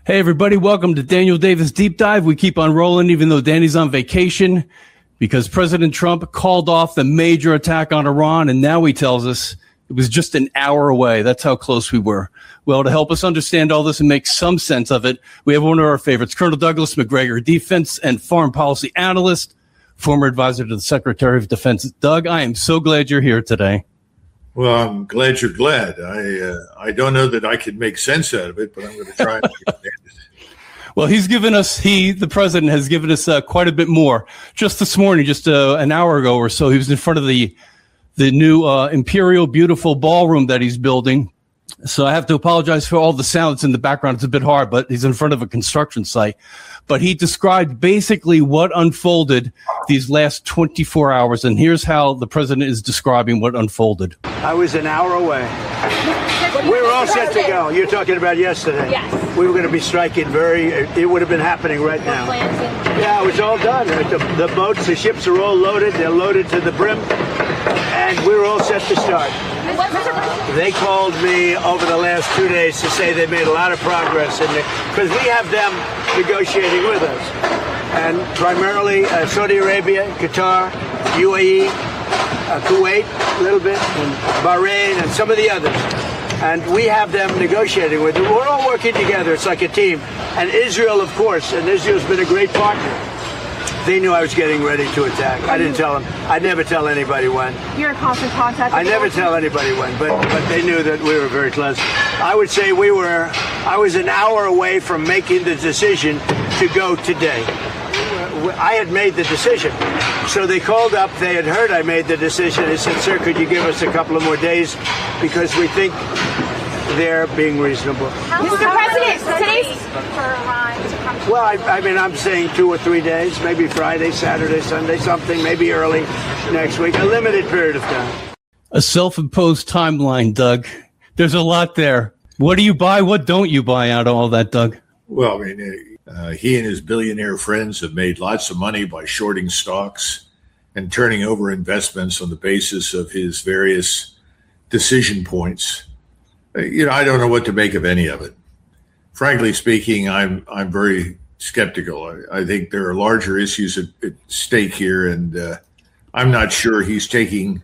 Hey, everybody. Welcome to Daniel Davis Deep Dive. We keep on rolling even though Danny's on vacation because President Trump called off the major attack on Iran, and now he tells us it was just an hour away. That's how close we were. Well, to help us understand all this and make some sense of it, we have one of our favorites, Colonel Douglas Macgregor, defense and foreign policy analyst, former advisor to the Secretary of Defense. Doug, I am so glad you're here today. Well, I'm glad you're glad. I don't know that I could make sense out of it, but I'm going to try and understand it. Well, the president has given us quite a bit more. Just this morning, just an hour ago or so, he was in front of the new Imperial beautiful ballroom that he's building. So I have to apologize for all the sound that's in the background. It's a bit hard, but he's in front of a construction site. But he described basically what unfolded these last 24 hours. And here's how the president is describing what unfolded. I was an hour away. We were all set to go. You're talking about yesterday. Yes. We were going to be striking it would have been happening right now. Yeah, it was all done. The boats, the ships are all loaded. They're loaded to the brim. And we were all set to start. They called me over the last 2 days to say they made a lot of progress because we have them negotiating with us. And primarily Saudi Arabia, Qatar, UAE, Kuwait a little bit, and Bahrain, and some of the others. And we have them negotiating with them. We're all working together. It's like a team. And Israel, of course, and Israel's been a great partner. They knew I was getting ready to attack. I didn't tell them. I never tell anybody when. You're in constant contact. I never tell anybody when, but they knew that we were very close. I would say I was an hour away from making the decision to go today. I had made the decision. So they called up. They had heard I made the decision. They said, sir, could you give us a couple of more days because we think they're being reasonable. Mr. President, today's for Iran to come to. Well, I'm saying 2 or 3 days, maybe Friday, Saturday, Sunday, something, maybe early next week, a limited period of time. A self-imposed timeline, Doug. There's a lot there. What do you buy? What don't you buy out of all that, Doug? Well, he and his billionaire friends have made lots of money by shorting stocks and turning over investments on the basis of his various decision points. I don't know what to make of any of it. Frankly speaking, I'm very skeptical. I think there are larger issues at stake here, and I'm not sure he's taking,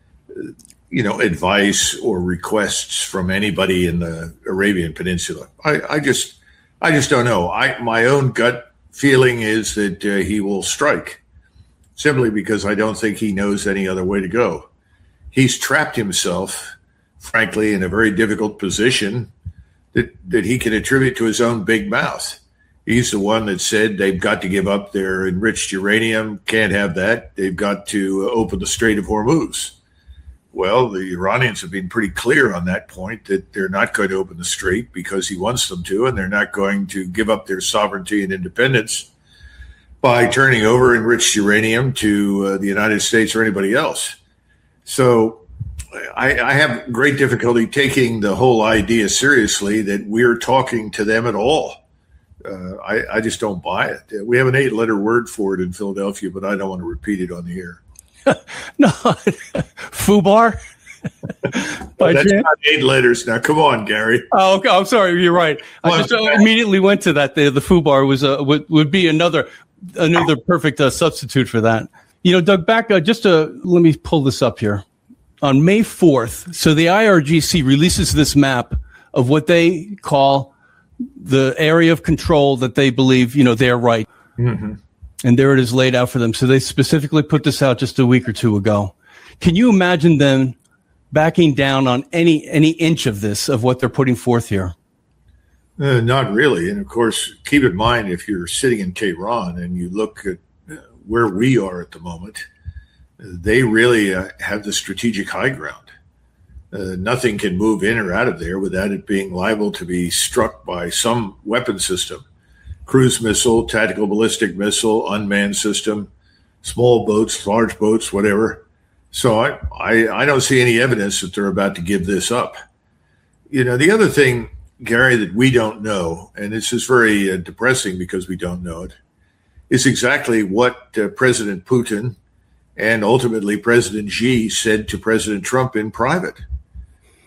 advice or requests from anybody in the Arabian Peninsula. I just don't know. My own gut feeling is that he will strike, simply because I don't think he knows any other way to go. He's trapped himself, frankly, in a very difficult position that he can attribute to his own big mouth. He's the one that said they've got to give up their enriched uranium, can't have that. They've got to open the Strait of Hormuz. Well, the Iranians have been pretty clear on that point, that they're not going to open the strait because he wants them to, and they're not going to give up their sovereignty and independence by turning over enriched uranium to the United States or anybody else. So I have great difficulty taking the whole idea seriously that we're talking to them at all. I just don't buy it. We have an 8-letter word for it in Philadelphia, but I don't want to repeat it on the air. No, FUBAR? That's not 8 letters now. Come on, Gary. Oh, okay. I'm sorry. You're right. I just immediately went to that. The FUBAR was would be another perfect substitute for that. Doug, back let me pull this up here. On May 4th, so the IRGC releases this map of what they call the area of control that they believe, they're right. Mm-hmm. And there it is laid out for them. So they specifically put this out just a week or two ago. Can you imagine them backing down on any inch of this, of what they're putting forth here? Not really. And of course, keep in mind, if you're sitting in Tehran and you look at where we are at the moment, they really have the strategic high ground. Nothing can move in or out of there without it being liable to be struck by some weapon system. Cruise missile, tactical ballistic missile, unmanned system, small boats, large boats, whatever. So I don't see any evidence that they're about to give this up. The other thing, Gary, that we don't know, and this is very depressing because we don't know it, is exactly what President Putin and ultimately President Xi said to President Trump in private.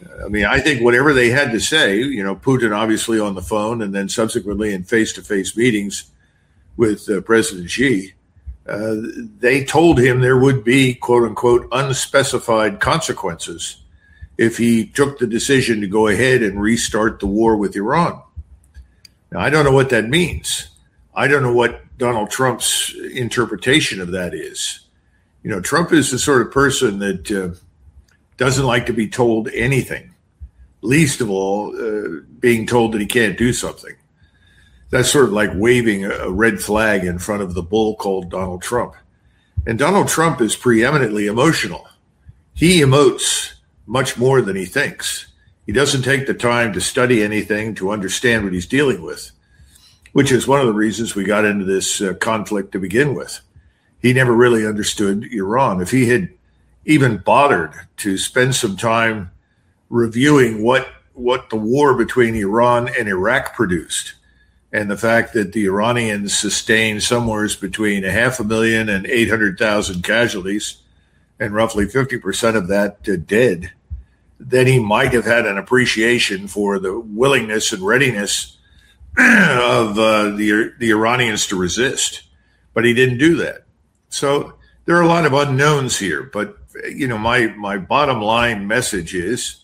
I mean, I think whatever they had to say, Putin obviously on the phone and then subsequently in face-to-face meetings with President Xi, they told him there would be, quote unquote, unspecified consequences if he took the decision to go ahead and restart the war with Iran. Now, I don't know what that means. I don't know what Donald Trump's interpretation of that is. Trump is the sort of person that doesn't like to be told anything, least of all being told that he can't do something. That's sort of like waving a red flag in front of the bull called Donald Trump. And Donald Trump is preeminently emotional. He emotes much more than he thinks. He doesn't take the time to study anything, to understand what he's dealing with, which is one of the reasons we got into this conflict to begin with. He never really understood Iran. If he had even bothered to spend some time reviewing what the war between Iran and Iraq produced, and the fact that the Iranians sustained somewhere between 500,000 and 800,000 casualties, and roughly 50% of that dead, then he might have had an appreciation for the willingness and readiness of the Iranians to resist. But he didn't do that. So there are a lot of unknowns here. But, my bottom line message is,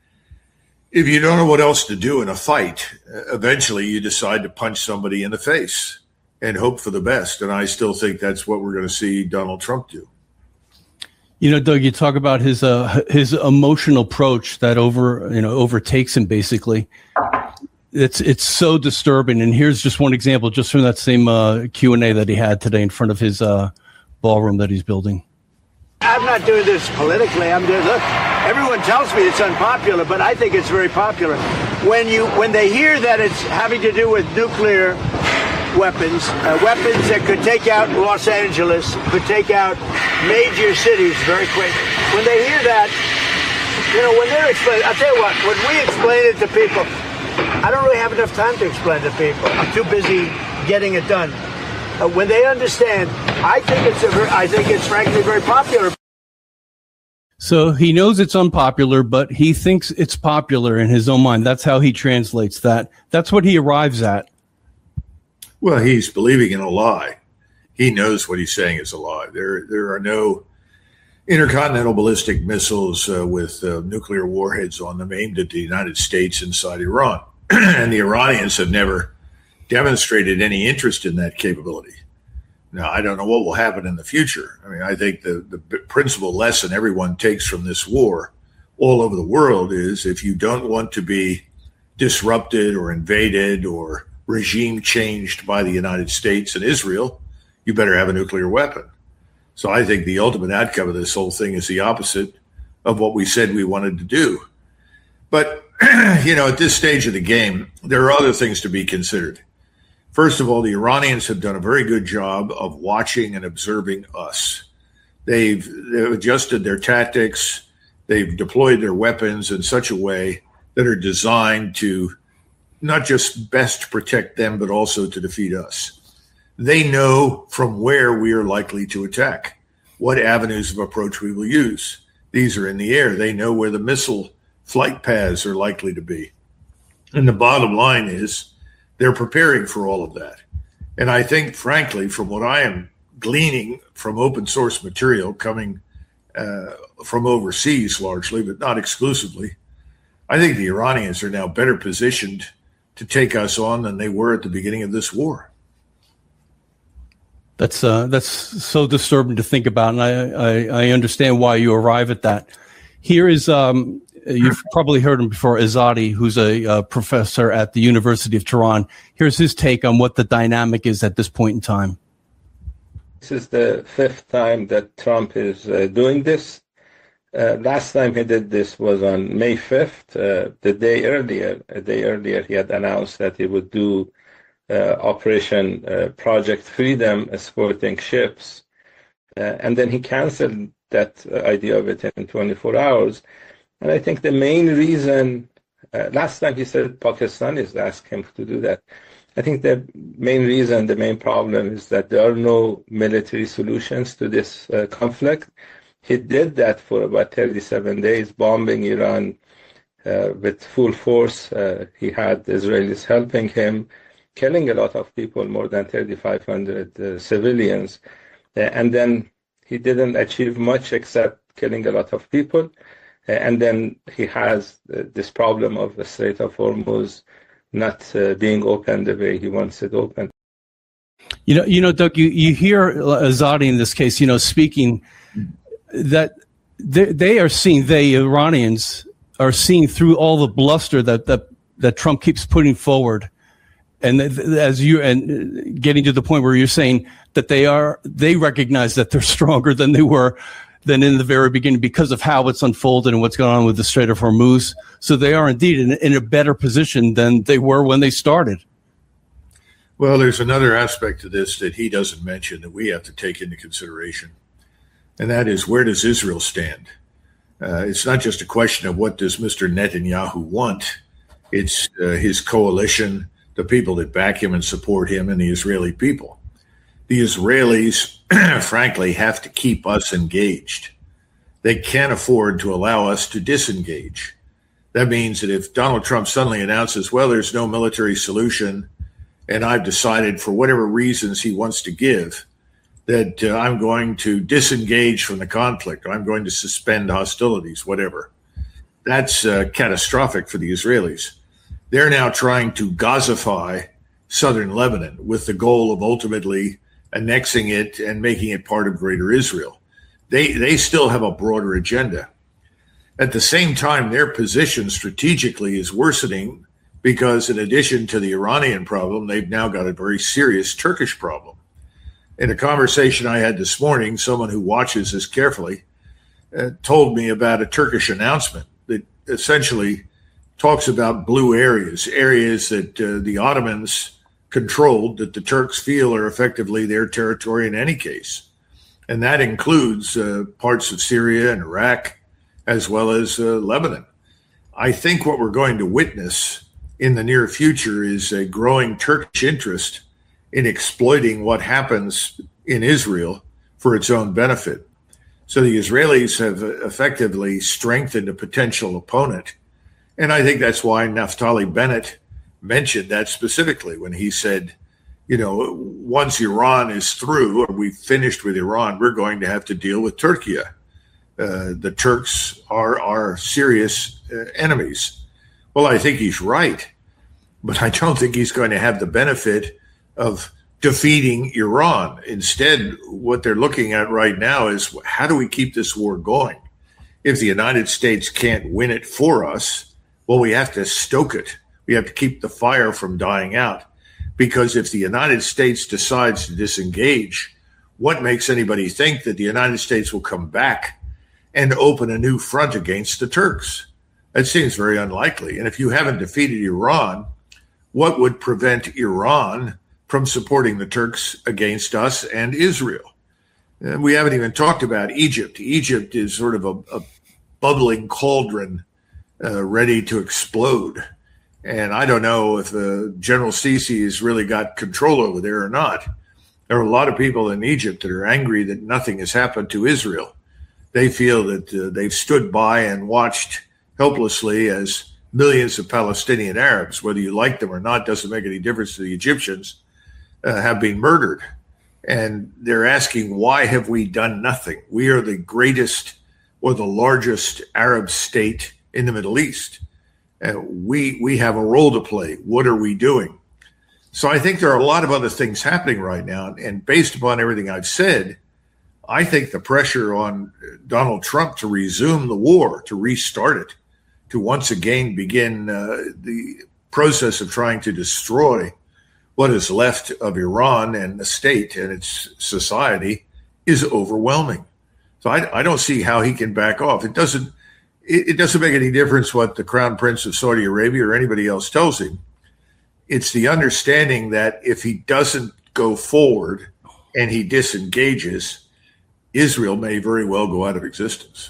if you don't know what else to do in a fight, eventually you decide to punch somebody in the face and hope for the best. And I still think that's what we're going to see Donald Trump do. Doug, you talk about his emotional approach that overtakes him basically. It's so disturbing. And here's just one example, just from that same Q&A that he had today in front of his ballroom that he's building. I'm not doing this politically. Look, everyone tells me it's unpopular, but I think it's very popular. When they hear that it's having to do with nuclear weapons that could take out Los Angeles, could take out major cities very quick. When they hear that, when they're explaining, I'll tell you what, when we explain it to people, I don't really have enough time to explain to people. I'm too busy getting it done. When they understand, I think it's frankly very popular. So he knows it's unpopular, but he thinks it's popular in his own mind. That's how he translates that. That's what he arrives at. Well, he's believing in a lie. He knows what he's saying is a lie. There are no intercontinental ballistic missiles with nuclear warheads on them aimed at the United States inside Iran. And the Iranians have never demonstrated any interest in that capability. Now, I don't know what will happen in the future. I mean, I think the principal lesson everyone takes from this war all over the world is if you don't want to be disrupted or invaded or regime changed by the United States and Israel, you better have a nuclear weapon. So I think the ultimate outcome of this whole thing is the opposite of what we said we wanted to do. But, at this stage of the game, there are other things to be considered. First of all, the Iranians have done a very good job of watching and observing us. They've adjusted their tactics. They've deployed their weapons in such a way that are designed to not just best protect them, but also to defeat us. They know from where we are likely to attack, what avenues of approach we will use. These are in the air. They know where the missile flight paths are likely to be. And the bottom line is they're preparing for all of that. And I think, frankly, from what I am gleaning from open source material coming from overseas largely, but not exclusively, I think the Iranians are now better positioned to take us on than they were at the beginning of this war. That's so disturbing to think about, and I understand why you arrive at that. Here is you've probably heard him before, Azadi, who's a professor at the University of Tehran. Here's his take on what the dynamic is at this point in time. This is the fifth time that Trump is doing this. Last time he did this was on May 5th. A day earlier, he had announced that he would do Operation Project Freedom, escorting ships. And then he canceled that idea of it in 24 hours. And I think the main reason, last time he said Pakistanis asked him to do that. I think the main reason, the main problem is that there are no military solutions to this conflict. He did that for about 37 days, bombing Iran with full force. He had Israelis helping him, killing a lot of people, more than 3,500 civilians. And then he didn't achieve much except killing a lot of people. And then he has this problem of the Strait of Hormuz not being open the way he wants it open. You know, Doug, you hear Azadi in this case, speaking that they are seeing, the Iranians are seeing through all the bluster that Trump keeps putting forward. And and getting to the point where you're saying that they recognize that they're stronger than they were than in the very beginning because of how it's unfolded and what's going on with the Strait of Hormuz. So they are indeed in a better position than they were when they started. Well, there's another aspect to this that he doesn't mention that we have to take into consideration, and that is, where does Israel stand? It's not just a question of what does Mr. Netanyahu want. It's his coalition, the people that back him and support him, and the Israeli people. The Israelis, frankly, have to keep us engaged. They can't afford to allow us to disengage. That means that if Donald Trump suddenly announces, well, there's no military solution, and I've decided for whatever reasons he wants to give, that I'm going to disengage from the conflict, or I'm going to suspend hostilities, whatever. That's catastrophic for the Israelis. They're now trying to Gazify southern Lebanon with the goal of ultimately annexing it and making it part of greater Israel. They still have a broader agenda. At the same time, their position strategically is worsening because in addition to the Iranian problem, they've now got a very serious Turkish problem. In a conversation I had this morning, someone who watches this carefully told me about a Turkish announcement that essentially talks about blue areas that the Ottomans controlled, that the Turks feel are effectively their territory in any case. And that includes parts of Syria and Iraq, as well as Lebanon. I think what we're going to witness in the near future is a growing Turkish interest in exploiting what happens in Israel for its own benefit. So the Israelis have effectively strengthened a potential opponent. And I think that's why Naftali Bennett mentioned that specifically when he said, once Iran is through, or we've finished with Iran, we're going to have to deal with Turkey. The Turks are our serious enemies. Well, I think he's right, but I don't think he's going to have the benefit of defeating Iran. Instead, what they're looking at right now is, how do we keep this war going? If the United States can't win it for us, well, we have to stoke it. We have to keep the fire from dying out. Because if the United States decides to disengage, what makes anybody think that the United States will come back and open a new front against the Turks? That seems very unlikely. And if you haven't defeated Iran, what would prevent Iran from supporting the Turks against us and Israel? And we haven't even talked about Egypt. Egypt is sort of a bubbling cauldron ready to explode. And I don't know if General Sisi has really got control over there or not. There are a lot of people in Egypt that are angry that nothing has happened to Israel. They feel that they've stood by and watched helplessly as millions of Palestinian Arabs, whether you like them or not, doesn't make any difference to the Egyptians, have been murdered. And they're asking, why have we done nothing? We are the greatest or the largest Arab state in the Middle East. We have a role to play. What are we doing? So I think there are a lot of other things happening right now. And based upon everything I've said, I think the pressure on Donald Trump to resume the war, to restart it, to once again begin the process of trying to destroy what is left of Iran and the state and its society is overwhelming. So I don't see how he can back off. It doesn't make any difference what the Crown Prince of Saudi Arabia or anybody else tells him. It's the understanding that if he doesn't go forward and he disengages, Israel may very well go out of existence.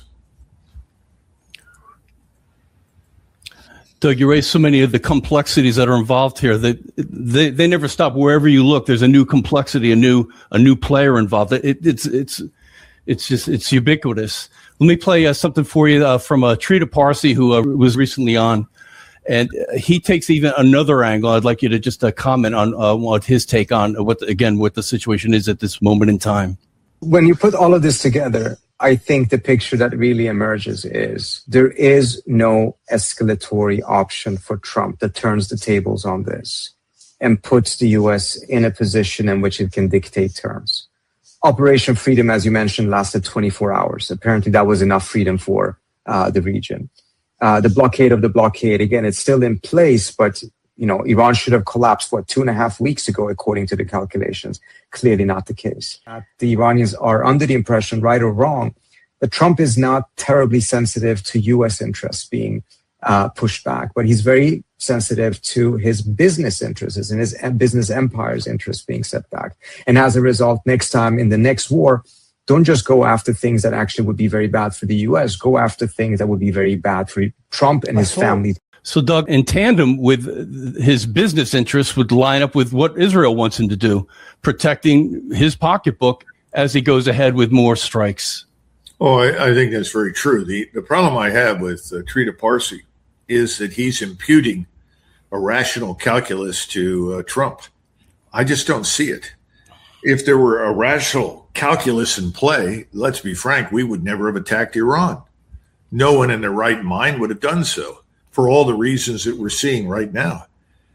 Doug, you raised so many of the complexities that are involved here that they never stop. Wherever you look, there's a new complexity, a new player involved. it's ubiquitous. Let me play something for you from Trita Parsi, who was recently on. And he takes even another angle. I'd like you to just comment on what his take on what the situation is at this moment in time. When you put all of this together, I think the picture that really emerges is there is no escalatory option for Trump that turns the tables on this and puts the U.S. in a position in which it can dictate terms. Operation Freedom, as you mentioned, lasted 24 hours. Apparently that was enough freedom for the region. The blockade of the blockade, again, it's still in place, but Iran should have collapsed, 2.5 weeks ago, according to the calculations. Clearly not the case. The Iranians are under the impression, right or wrong, that Trump is not terribly sensitive to U.S. interests being pushed back, but he's very sensitive to his business interests and his business empire's interests being set back. And as a result, next time in the next war, don't just go after things that actually would be very bad for the U.S. Go after things that would be very bad for Trump and his family. So, Doug, in tandem with his business interests would line up with what Israel wants him to do, protecting his pocketbook as he goes ahead with more strikes. Oh, I think that's very true. The problem I have with Trita Parsi is that he's imputing a rational calculus to Trump. I just don't see it. If there were a rational calculus in play, let's be frank, we would never have attacked Iran. No one in their right mind would have done so for all the reasons that we're seeing right now.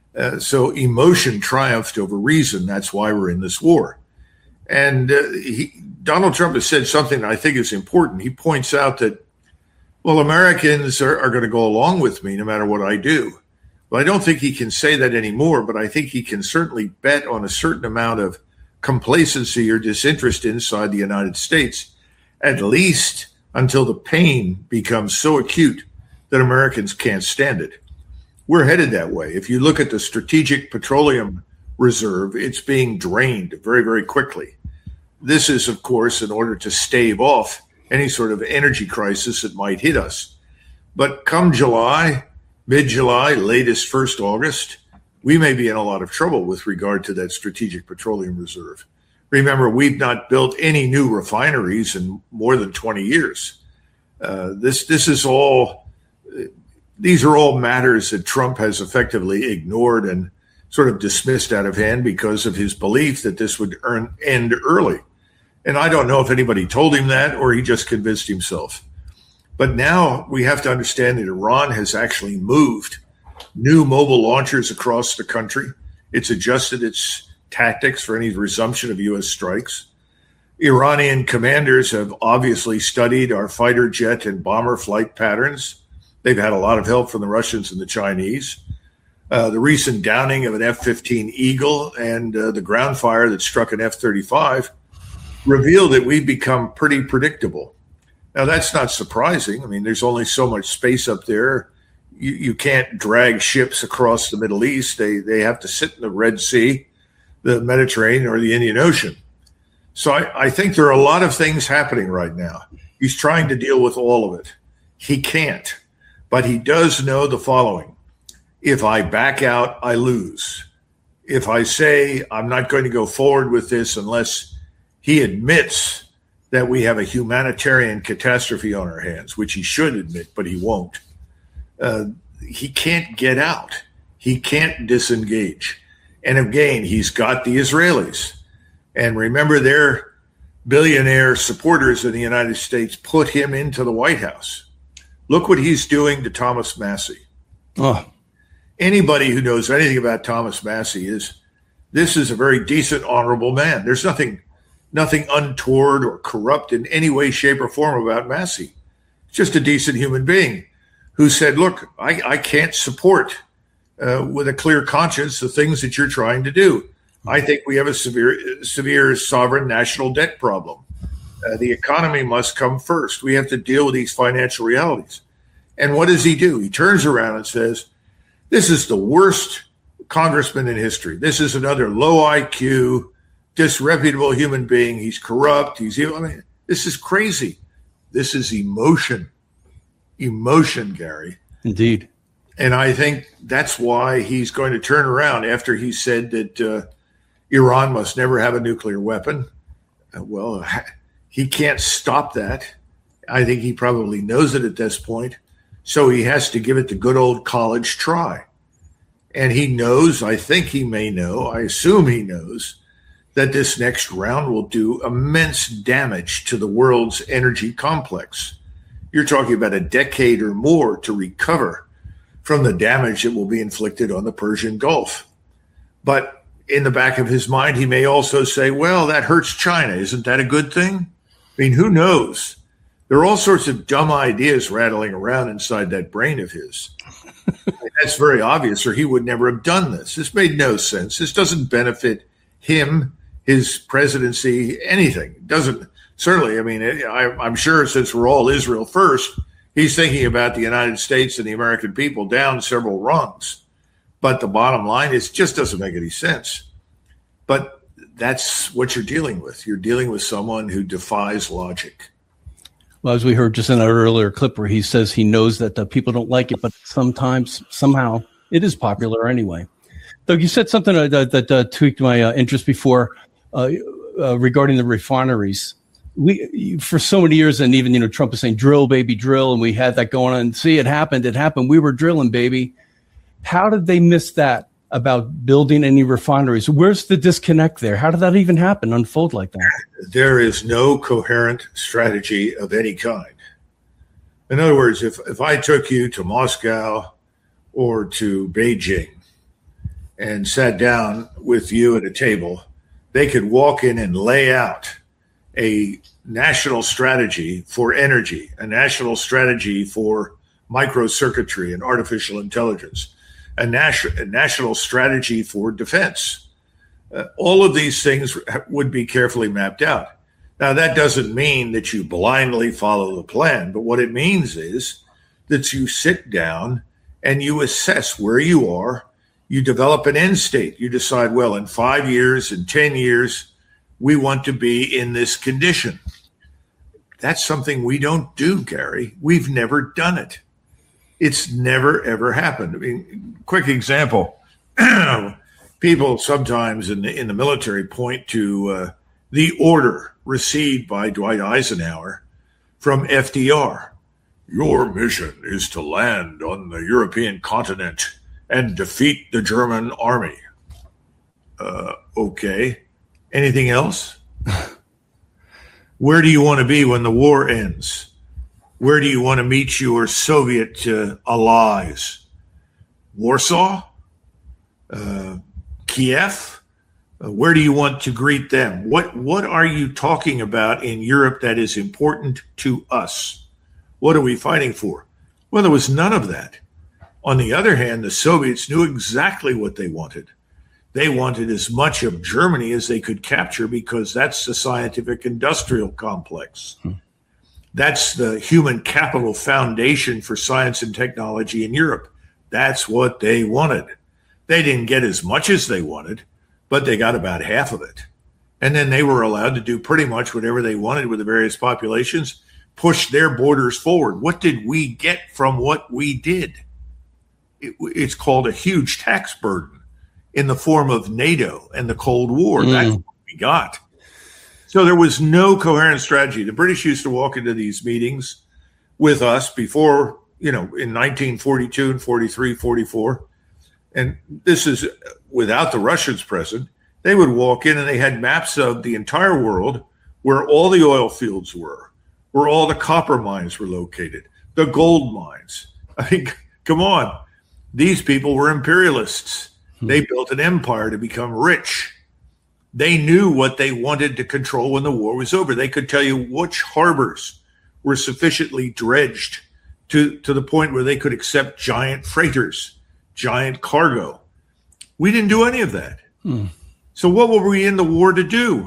So emotion triumphed over reason. That's why we're in this war. And Donald Trump has said something that I think is important. He points out that, well, Americans are going to go along with me no matter what I do. Well, I don't think he can say that anymore, but I think he can certainly bet on a certain amount of complacency or disinterest inside the United States, at least until the pain becomes so acute that Americans can't stand it. We're headed that way. If you look at the Strategic Petroleum Reserve, it's being drained very, very quickly. This is, of course, in order to stave off any sort of energy crisis that might hit us. But come July, mid-July, latest 1st August, we may be in a lot of trouble with regard to that Strategic Petroleum Reserve. Remember, we've not built any new refineries in more than 20 years. These are all matters that Trump has effectively ignored and sort of dismissed out of hand because of his belief that this would end early. And I don't know if anybody told him that or he just convinced himself. But now we have to understand that Iran has actually moved new mobile launchers across the country. It's adjusted its tactics for any resumption of U.S. strikes. Iranian commanders have obviously studied our fighter jet and bomber flight patterns. They've had a lot of help from the Russians and the Chinese. The recent downing of an F-15 Eagle and the ground fire that struck an F-35 revealed that we've become pretty predictable. Now, that's not surprising. I mean, there's only so much space up there. You can't drag ships across the Middle East. They have to sit in the Red Sea, the Mediterranean, or the Indian Ocean. So I think there are a lot of things happening right now. He's trying to deal with all of it. He can't. But he does know the following. If I back out, I lose. If I say I'm not going to go forward with this unless he admits that we have a humanitarian catastrophe on our hands, which he should admit, but he won't. He can't get out. He can't disengage. And again, he's got the Israelis. And remember, their billionaire supporters in the United States put him into the White House. Look what he's doing to Thomas Massie. Oh. Anybody who knows anything about Thomas Massie this is a very decent, honorable man. There's nothing untoward or corrupt in any way, shape, or form about Massie. Just a decent human being who said, look, I can't support with a clear conscience the things that you're trying to do. I think we have a severe sovereign national debt problem. The economy must come first. We have to deal with these financial realities. And what does he do? He turns around and says, this is the worst congressman in history. This is another low IQ, disreputable human being. He's corrupt. This is crazy. This is emotion. Emotion, Gary. Indeed. And I think that's why he's going to turn around after he said that Iran must never have a nuclear weapon. Well, He can't stop that. I think he probably knows it at this point. So he has to give it the good old college try. And he knows, I think he may know, I assume he knows, that this next round will do immense damage to the world's energy complex. You're talking about a decade or more to recover from the damage that will be inflicted on the Persian Gulf. But in the back of his mind, he may also say, well, that hurts China. Isn't that a good thing? I mean, who knows? There are all sorts of dumb ideas rattling around inside that brain of his. That's very obvious, or he would never have done this. This made no sense. This doesn't benefit him, his presidency, anything. It doesn't, certainly, I mean, I'm sure since we're all Israel first, he's thinking about the United States and the American people down several rungs. But the bottom line is, it just doesn't make any sense. But that's what you're dealing with. You're dealing with someone who defies logic. Well, as we heard just in our earlier clip where he says he knows that the people don't like it, but sometimes, somehow, it is popular anyway. Doug, you said something that tweaked my interest before regarding the refineries. We, for so many years, and even, Trump was saying, drill, baby, drill, and we had that going on. See, it happened. We were drilling, baby. How did they miss that about building any refineries? Where's the disconnect there? How did that even happen, unfold like that? There is no coherent strategy of any kind. In other words, if I took you to Moscow or to Beijing and sat down with you at a table, they could walk in and lay out a national strategy for energy, a national strategy for microcircuitry and artificial intelligence, a national strategy for defense. All of these things would be carefully mapped out. Now, that doesn't mean that you blindly follow the plan, but what it means is that you sit down and you assess where you are. You develop an end state. You decide, well, in 5 years, in 10 years, we want to be in this condition. That's something we don't do, Gary. We've never done it. It's never, ever happened. I mean, quick example. People sometimes in the military point to the order received by Dwight Eisenhower from FDR. Your mission is to land on the European continent and defeat the German army. Okay. Anything else? Where do you want to be when the war ends? Where do you want to meet your Soviet allies? Warsaw? Kiev? Where do you want to greet them? What are you talking about in Europe that is important to us? What are we fighting for? Well, there was none of that. On the other hand, the Soviets knew exactly what they wanted. They wanted as much of Germany as they could capture because that's the scientific industrial complex. That's the human capital foundation for science and technology in Europe. That's what they wanted. They didn't get as much as they wanted, but they got about half of it. And then they were allowed to do pretty much whatever they wanted with the various populations, push their borders forward. What did we get from what we did? It's called a huge tax burden in the form of NATO and the Cold War. That's what we got. So there was no coherent strategy. The British used to walk into these meetings with us before, in 1942 and 43, 44. And this is without the Russians present. They would walk in and they had maps of the entire world where all the oil fields were, where all the copper mines were located, the gold mines. I mean, come on. These people were imperialists. They built an empire to become rich. They knew what they wanted to control when the war was over. They could tell you which harbors were sufficiently dredged to the point where they could accept giant freighters, giant cargo. We didn't do any of that. So what were we in the war to do?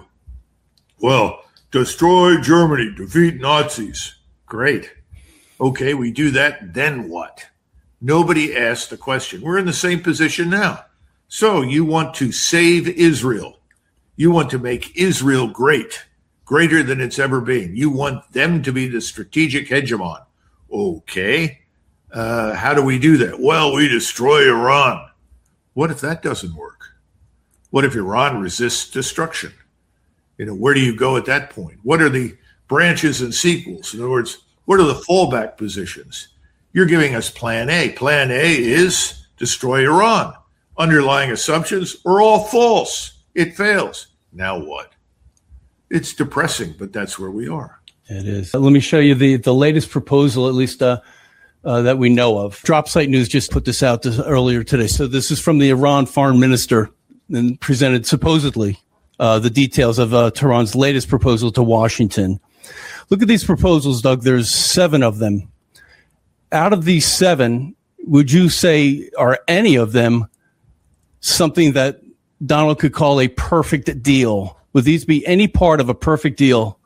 Well, destroy Germany, defeat Nazis. Great. Okay, we do that, then what? Nobody asked the question. We're in the same position now. So you want to save Israel. You want to make Israel great, greater than it's ever been. You want them to be the strategic hegemon. Okay. How do we do that? Well, we destroy Iran. What if that doesn't work? What if Iran resists destruction? Where do you go at that point? What are the branches and sequels. In other words, what are the fallback positions? You're giving us plan A. Plan A is destroy Iran. Underlying assumptions are all false. It fails. Now what? It's depressing, but that's where we are. It is. Let me show you the latest proposal, at least that we know of. DropSite News just put this out earlier today. So this is from the Iran foreign minister and presented supposedly the details of Tehran's latest proposal to Washington. Look at these proposals, Doug. There's 7 of them. Out of these 7, would you say are any of them something that Donald could call a perfect deal? Would these be any part of a perfect deal?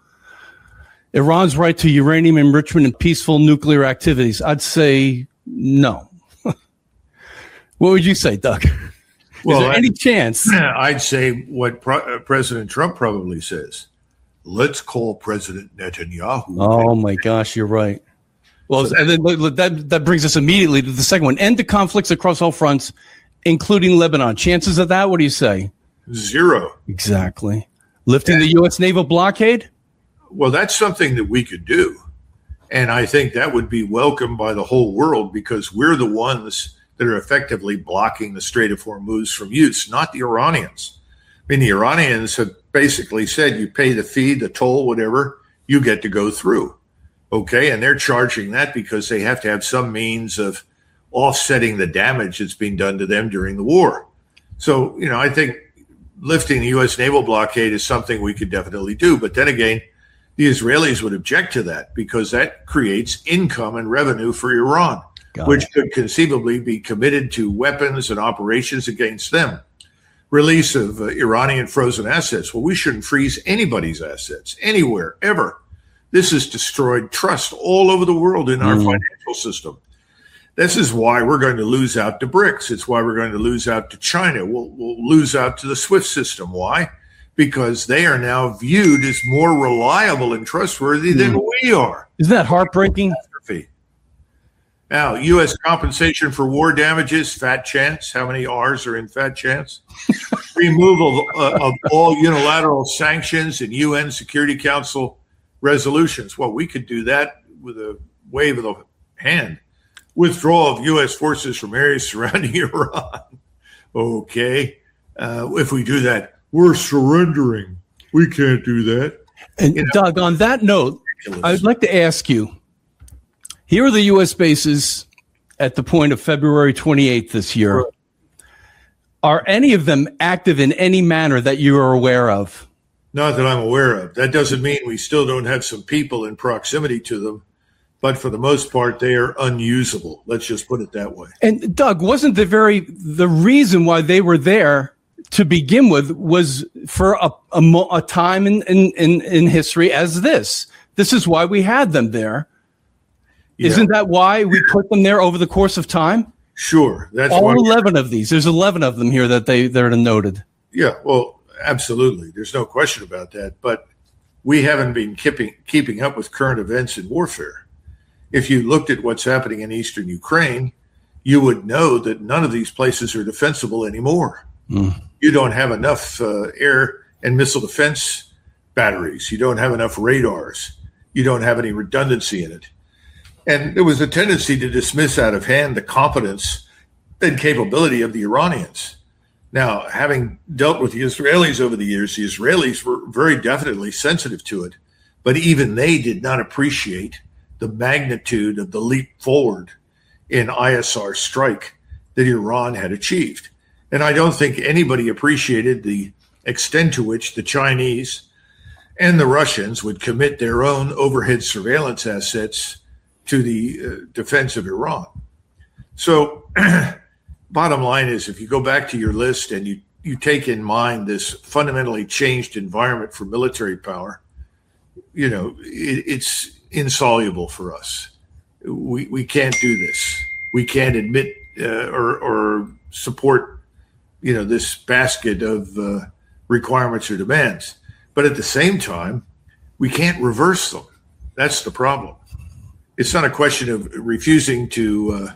Iran's right to uranium enrichment and peaceful nuclear activities. I'd say no. What would you say, Doug? Is there any chance? I'd say what President Trump probably says. Let's call President Netanyahu. Oh, my gosh, you're right. Well, and then that brings us immediately to the second one. End the conflicts across all fronts, including Lebanon. Chances of that, what do you say? 0. Exactly. Lifting the U.S. naval blockade? Well, that's something that we could do. And I think that would be welcomed by the whole world because we're the ones that are effectively blocking the Strait of Hormuz from use, not the Iranians. I mean, the Iranians have basically said you pay the fee, the toll, whatever, you get to go through. Okay, and they're charging that because they have to have some means of offsetting the damage that's being done to them during the war. So, I think lifting the U.S. naval blockade is something we could definitely do. But then again, the Israelis would object to that because that creates income and revenue for Iran, which could conceivably be committed to weapons and operations against them. Release of Iranian frozen assets. Well, we shouldn't freeze anybody's assets anywhere, ever. This has destroyed trust all over the world in our financial system. This is why we're going to lose out to BRICS. It's why we're going to lose out to China. We'll lose out to the SWIFT system. Why? Because they are now viewed as more reliable and trustworthy than we are. Isn't that heartbreaking? Now, U.S. compensation for war damages, fat chance. How many R's are in fat chance? Removal of all unilateral sanctions and UN Security Council resolutions. Well, we could do that with a wave of the hand. Withdrawal of U.S. forces from areas surrounding Iran. Okay. If we do that, we're surrendering. We can't do that. And Doug, on that note, I'd like to ask you, here are the U.S. bases at the point of February 28th this year. Are any of them active in any manner that you are aware of? Not that I'm aware of. That doesn't mean we still don't have some people in proximity to them. But for the most part, they are unusable. Let's just put it that way. And Doug, wasn't the reason why they were there to begin with was for a time in history as this? This is why we had them there. Yeah. Isn't that why we put them there over the course of time? Sure. That's all 11 of these. There's 11 of them here that they're noted. Yeah, well, absolutely. There's no question about that. But we haven't been keeping up with current events in warfare. If you looked at what's happening in eastern Ukraine, you would know that none of these places are defensible anymore. You don't have enough air and missile defense batteries. You don't have enough radars. You don't have any redundancy in it. And there was a tendency to dismiss out of hand the competence and capability of the Iranians. Now, having dealt with the Israelis over the years, the Israelis were very definitely sensitive to it, but even they did not appreciate the magnitude of the leap forward in ISR strike that Iran had achieved. And I don't think anybody appreciated the extent to which the Chinese and the Russians would commit their own overhead surveillance assets to the defense of Iran. So bottom line is, if you go back to your list and you take in mind this fundamentally changed environment for military power, it's insoluble for us. We can't do this. We can't admit or support, this basket of requirements or demands. But at the same time, we can't reverse them. That's the problem. It's not a question of refusing to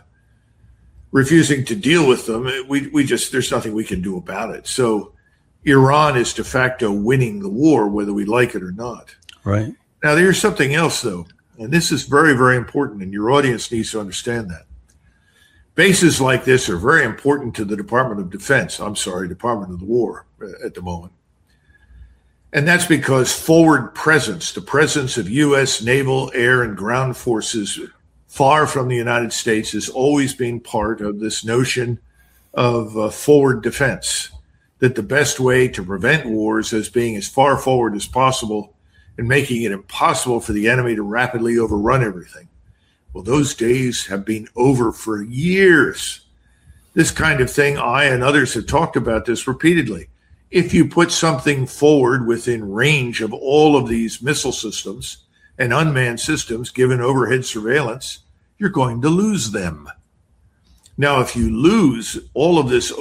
deal with them. We just, there's nothing we can do about it. So Iran is de facto winning the war, whether we like it or not. Right. Now, there's something else, though, and this is very, very important, and your audience needs to understand that. Bases like this are very important to the Department of the War at the moment. And that's because forward presence, the presence of U.S. naval, air, and ground forces far from the United States, has always been part of this notion of forward defense, that the best way to prevent wars is being as far forward as possible and making it impossible for the enemy to rapidly overrun everything. Well, those days have been over for years. This kind of thing, I and others have talked about this repeatedly. If you put something forward within range of all of these missile systems and unmanned systems given overhead surveillance, you're going to lose them. Now, if you lose all of this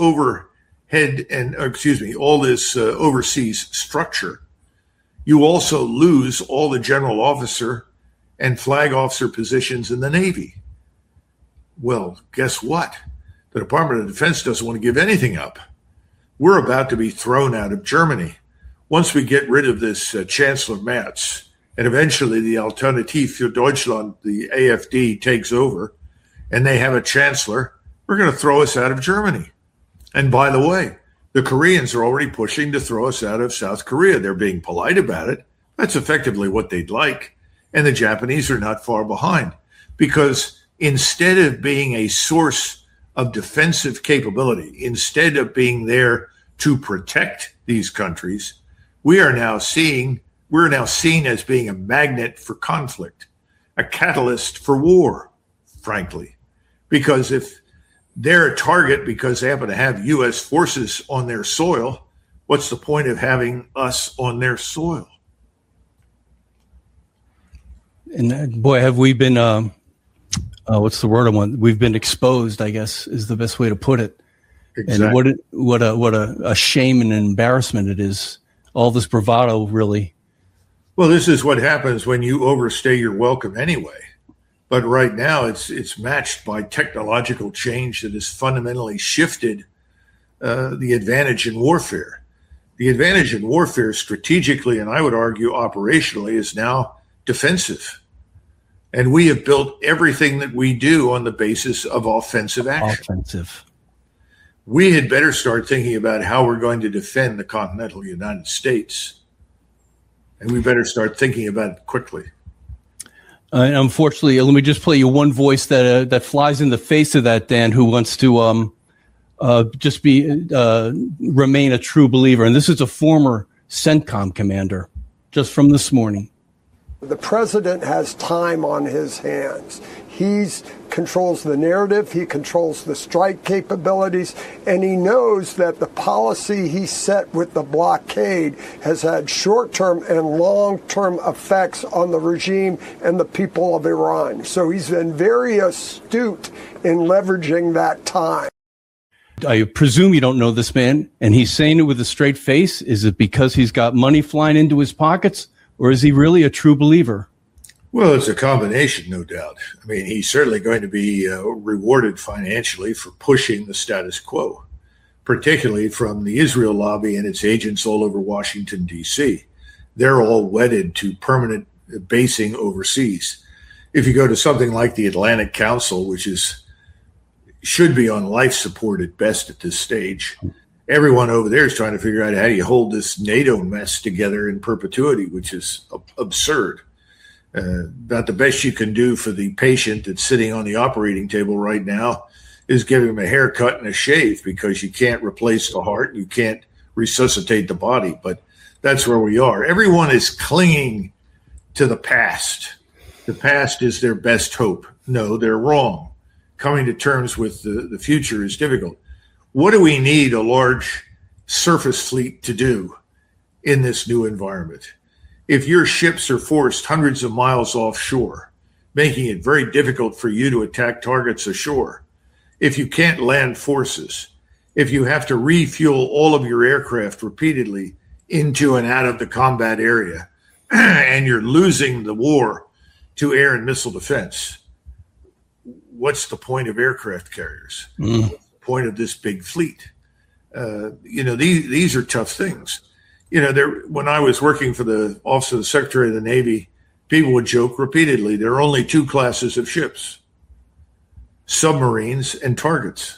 overseas structure, you also lose all the general officer and flag officer positions in the Navy. Well, guess what? The Department of Defense doesn't want to give anything up. We're about to be thrown out of Germany. Once we get rid of this Chancellor Merz, and eventually the Alternative für Deutschland, the AfD, takes over, and they have a chancellor, we're going to throw us out of Germany. And by the way, the Koreans are already pushing to throw us out of South Korea. They're being polite about it. That's effectively what they'd like. And the Japanese are not far behind, because instead of being a source of defensive capability, instead of being there to protect these countries, we're now seen as being a magnet for conflict, a catalyst for war, frankly. Because if they're a target because they happen to have U.S. forces on their soil, what's the point of having us on their soil? And boy, have we been, what's the word I want? We've been exposed, I guess, is the best way to put it. Exactly. And what a shame and an embarrassment it is. All this bravado, really. Well, this is what happens when you overstay your welcome anyway. But right now, it's matched by technological change that has fundamentally shifted the advantage in warfare. The advantage in warfare strategically, and I would argue operationally, is now defensive. And we have built everything that we do on the basis of offensive action. Offensive. We had better start thinking about how we're going to defend the continental United States. And we better start thinking about it quickly. Unfortunately, let me just play you one voice that flies in the face of that, Dan, who wants to just remain a true believer. And this is a former CENTCOM commander, just from this morning. The president has time on his hands. He controls the narrative, he controls the strike capabilities, and he knows that the policy he set with the blockade has had short-term and long-term effects on the regime and the people of Iran. So he's been very astute in leveraging that time. I presume you don't know this man, and he's saying it with a straight face. Is it because he's got money flying into his pockets, or is he really a true believer? Well, it's a combination, no doubt. I mean, he's certainly going to be rewarded financially for pushing the status quo, particularly from the Israel lobby and its agents all over Washington, D.C. They're all wedded to permanent basing overseas. If you go to something like the Atlantic Council, which should be on life support at best at this stage, everyone over there is trying to figure out how do you hold this NATO mess together in perpetuity, which is absurd. About the best you can do for the patient that's sitting on the operating table right now is give him a haircut and a shave, because you can't replace the heart, you can't resuscitate the body. But that's where we are. Everyone is clinging to the past. The past is their best hope. No, they're wrong. Coming to terms with the future is difficult. What do we need a large surface fleet to do in this new environment? If your ships are forced hundreds of miles offshore, making it very difficult for you to attack targets ashore, if you can't land forces, if you have to refuel all of your aircraft repeatedly into and out of the combat area, and you're losing the war to air and missile defense, what's the point of aircraft carriers? What's the point of this big fleet? These are tough things. When I was working for the Office of the Secretary of the Navy people would joke repeatedly, there are only two classes of ships: submarines and targets.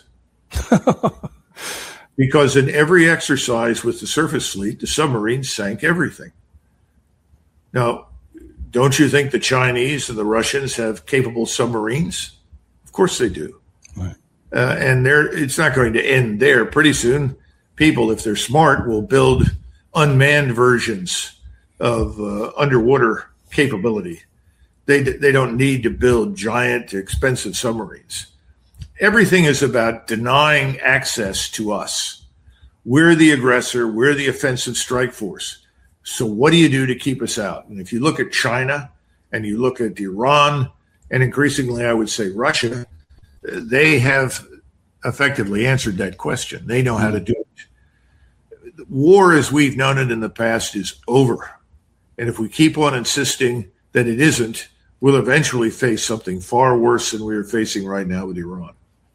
Because in every exercise with the surface fleet, the submarines sank everything. Now, don't you think the Chinese and the Russians have capable submarines? Of course they do. Right. And it's not going to end there. Pretty soon, people, if they're smart, will build unmanned versions of underwater capability. They don't need to build giant, expensive submarines. Everything is about denying access to us. We're the aggressor. We're the offensive strike force. So what do you do to keep us out? And if you look at China and you look at Iran, and increasingly I would say Russia, they have effectively answered that question. They know how to do it. War as we've known it in the past is over. And if we keep on insisting that it isn't, we'll eventually face something far worse than we are facing right now with Iran.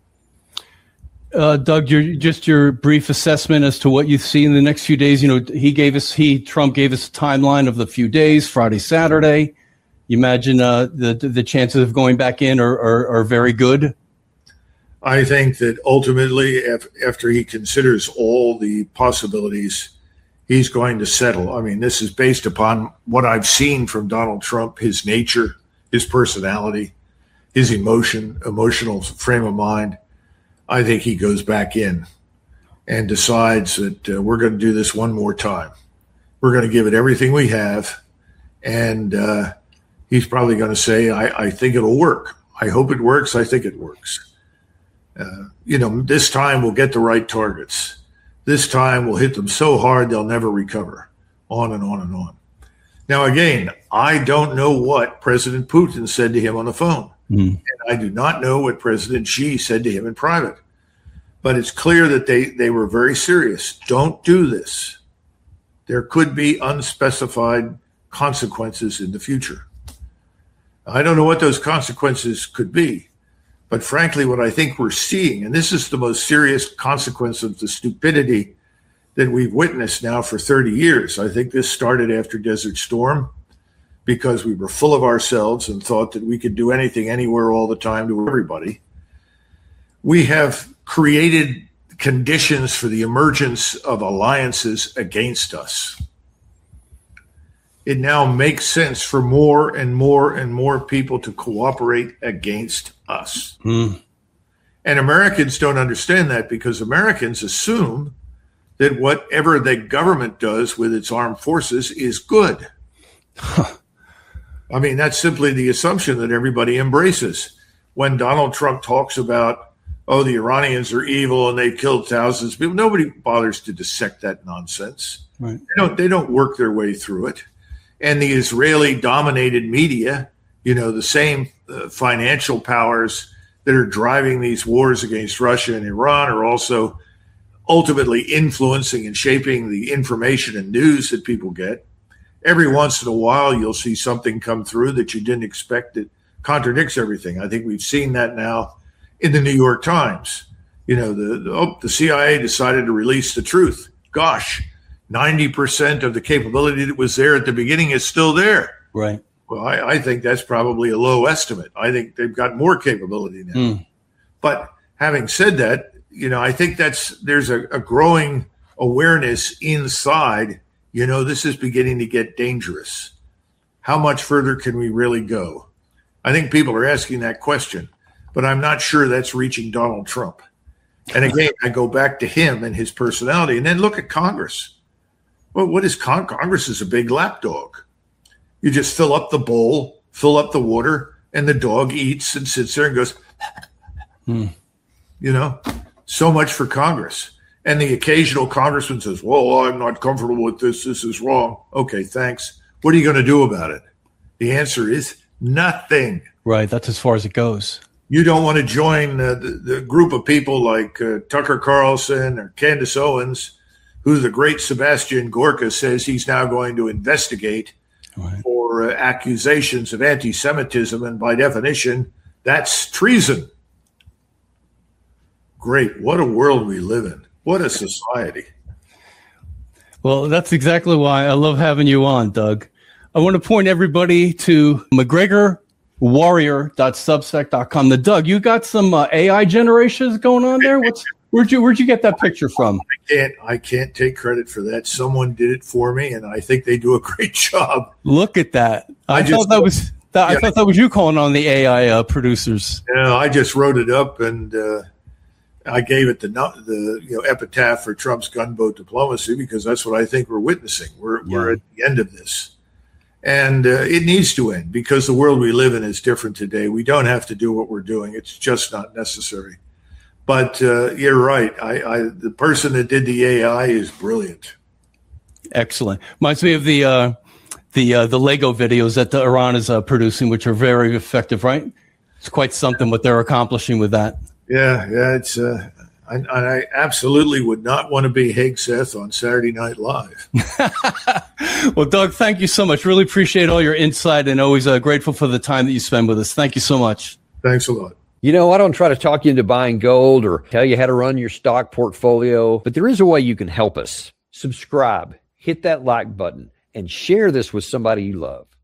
Doug, your brief assessment as to what you see in the next few days. You know, Trump gave us a timeline of the few days, Friday, Saturday. You imagine the chances of going back in are very good? I think that ultimately, after he considers all the possibilities, he's going to settle. I mean, this is based upon what I've seen from Donald Trump, his nature, his personality, his emotional frame of mind. I think he goes back in and decides that we're going to do this one more time. We're going to give it everything we have. And he's probably going to say, I think it'll work. I hope it works. I think it works. This time we'll get the right targets. This time we'll hit them so hard they'll never recover. On and on and on. Now, again, I don't know what President Putin said to him on the phone. And I do not know what President Xi said to him in private. But it's clear that they were very serious. Don't do this. There could be unspecified consequences in the future. I don't know what those consequences could be. But frankly, what I think we're seeing, and this is the most serious consequence of the stupidity that we've witnessed now for 30 years. I think this started after Desert Storm, because we were full of ourselves and thought that we could do anything, anywhere, all the time to everybody. We have created conditions for the emergence of alliances against us. It now makes sense for more and more and more people to cooperate against us. And Americans don't understand that, because Americans assume that whatever the government does with its armed forces is good. I mean, that's simply the assumption that everybody embraces. When Donald Trump talks about, the Iranians are evil and they've killed thousands of people, nobody bothers to dissect that nonsense. Right. They don't work their way through it. And the Israeli-dominated media, the same financial powers that are driving these wars against Russia and Iran, are also ultimately influencing and shaping the information and news that people get. Every once in a while, you'll see something come through that you didn't expect that contradicts everything. I think we've seen that now in the New York Times. The CIA decided to release the truth. Gosh, 90% of the capability that was there at the beginning is still there. Right. Well, I think that's probably a low estimate. I think they've got more capability now. But having said that, I think there's a growing awareness inside. This is beginning to get dangerous. How much further can we really go? I think people are asking that question, but I'm not sure that's reaching Donald Trump. And again, I go back to him and his personality, and then look at Congress. Well, what is Congress? Is a big lapdog. You just fill up the bowl, fill up the water, and the dog eats and sits there and goes, so much for Congress. And the occasional congressman says, well, I'm not comfortable with this. This is wrong. Okay, thanks. What are you going to do about it? The answer is nothing. Right. That's as far as it goes. You don't want to join the group of people like Tucker Carlson or Candace Owens, who the great Sebastian Gorka says he's now going to investigate for accusations of anti-Semitism. And by definition, that's treason. Great. What a world we live in. What a society. Well, that's exactly why I love having you on, Doug. I want to point everybody to McGregorWarrior.substack.com. Doug, you got some AI generations going on there? Where'd you get that picture from? I can't take credit for that. Someone did it for me, and I think they do a great job. Look at that. I thought that was you calling on the AI producers. Yeah, I just wrote it up, and I gave it the epitaph for Trump's gunboat diplomacy, because that's what I think we're witnessing. We're at the end of this. And it needs to end, because the world we live in is different today. We don't have to do what we're doing. It's just not necessary. But you're right. The person that did the AI is brilliant. Excellent. Reminds me of the Lego videos that Iran is producing, which are very effective, right? It's quite something what they're accomplishing with that. Yeah. It's I absolutely would not want to be Hegseth on Saturday Night Live. Well, Doug, thank you so much. Really appreciate all your insight, and always grateful for the time that you spend with us. Thank you so much. Thanks a lot. You know, I don't try to talk you into buying gold or tell you how to run your stock portfolio, but there is a way you can help us. Subscribe, hit that like button, and share this with somebody you love.